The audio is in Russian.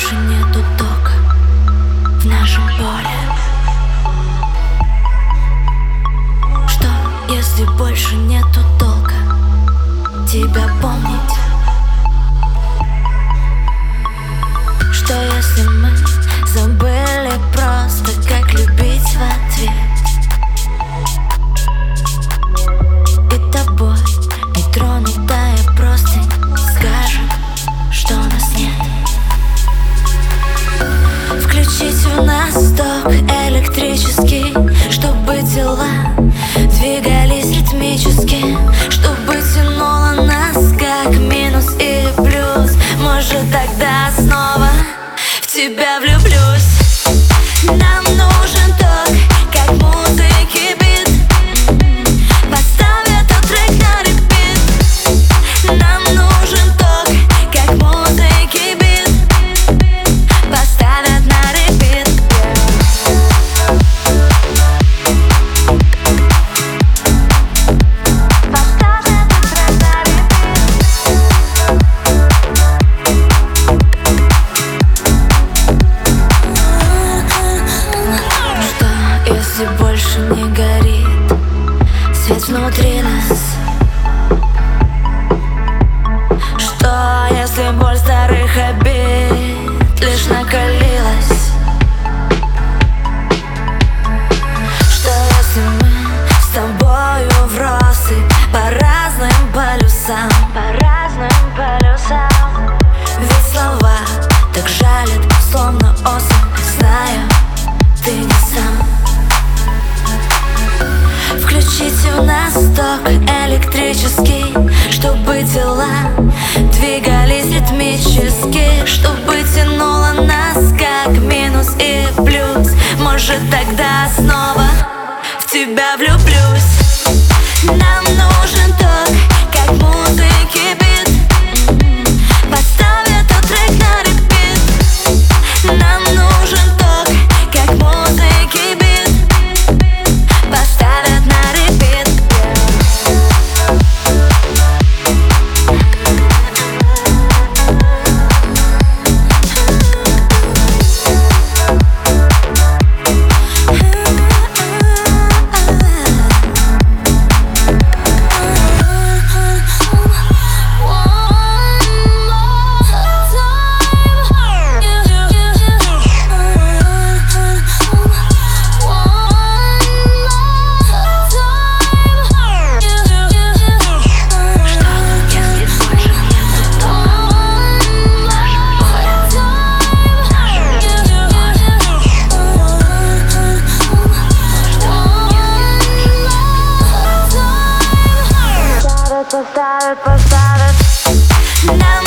больше нету тока в нашем поле? Что, если больше нету толка тебя помнить? Что, если мы забыли просто, как любить в ответ? И тобой нетронутая простынь скажет, что нас нет. Включить в нас ток электрический, чтобы дела двигались ритмически, чтобы тянуло нас как минус и плюс. Может, тогда снова в тебя влюблюсь. Нам нужен ток, как музыки бит. Поставь этот трек на репит. Нам нужен ток, как музыки бит. Поставят на репит. Поставь этот трек на репит. Что, если больше не горит свет внутри нас? Что, если боль старых обид лишь накалилась? Что, если мы с тобою в россыпь по разным полюсам? По разным полюсам. Ведь слова так жалят, словно осень. Знаю, ты не сам. Включите в нас ток электрический, чтобы дела двигались ритмически, чтобы тянуло нас как минус и плюс. Может, тогда снова в тебя влюблюсь. Нам нужен ток, как музыки бит. Поставь этот трек на репит. Нам нужен ток, как музыки бит. Поставят на репит. Поставят. Нам